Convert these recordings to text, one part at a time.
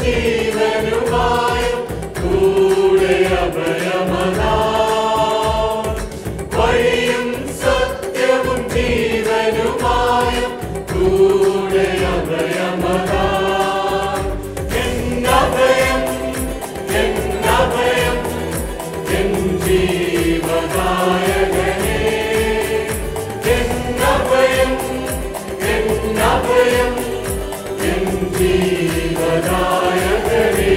ജീവനുമായും കൂടെ അഭയമതാം. വഴിയും സത്യവും ജീവനുമായും കൂടെ അഭയമതാം. എന്നഭയം എന്നഭയം എൻ ജീവദായകനേ. എന്നഭയം എന്നഭയം എൻ ജീവദായകനേ.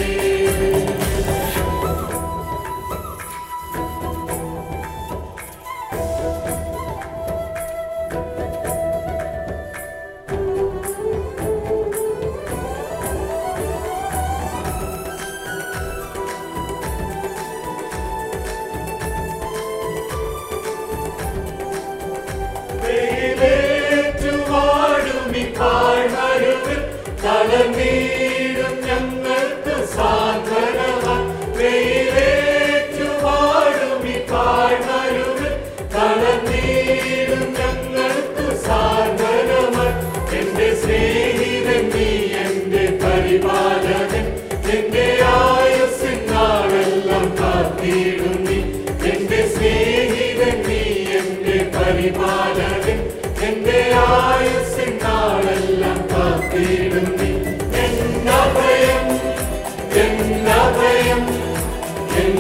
തളർന്നീടും ഞങ്ങൾക്ക് സാന്ത്വനമായി. വെയിലേറ്റുവാഴും ഈ പാഴ്മരുവിൽ തളർന്നീടും ഞങ്ങൾക്ക് സാന്ത്വനമായി. എന്റെ സ്നേഹിതൻ നീ, എന്റെ പരിപാലകൻ, എന്റെ ആയുസ്സിൻ നാളെല്ലാം കാത്തിടും നീ. എന്റെ സ്നേഹിതൻ നീ, എന്റെ പരിപാലകൻ, എന്റെ ആയുസ്സിൻ നാളെല്ലാം കാത്തിടും നീ. എന്നഭയം എന്നഭയം എൻ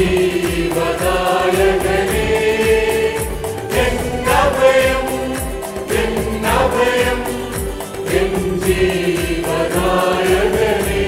ജീവദായകനേ. എന്നഭയം എന്നഭയം എൻ ജീവദായകനേ.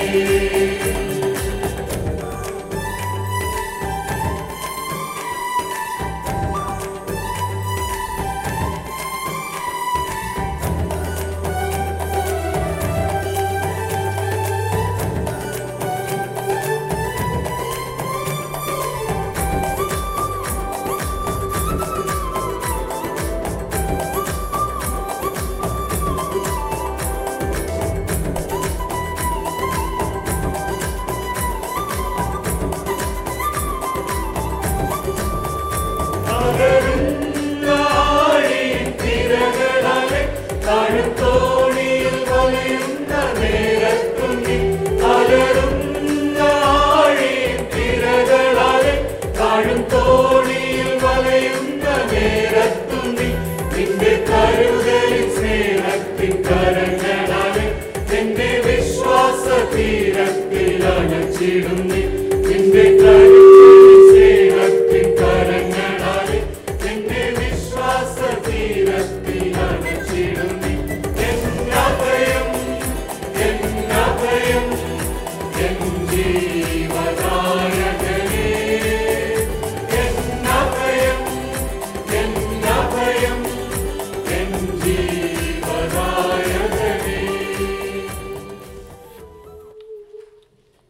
തോണിയിൽ വലയുന്ന നേരത്തുന്നി അലറുന്ന ആഴിൻ തിരകളാലെ താഴും തോണിയിൽ വലയുന്ന നേരത്തുന്നി നിന്റെ കരുതലിൻ സ്നേഹത്തിൻ കരങ്ങളാലെ എന്റെ വിശ്വാസ തീരത്തിൽ അണച്ചിടുന്നി.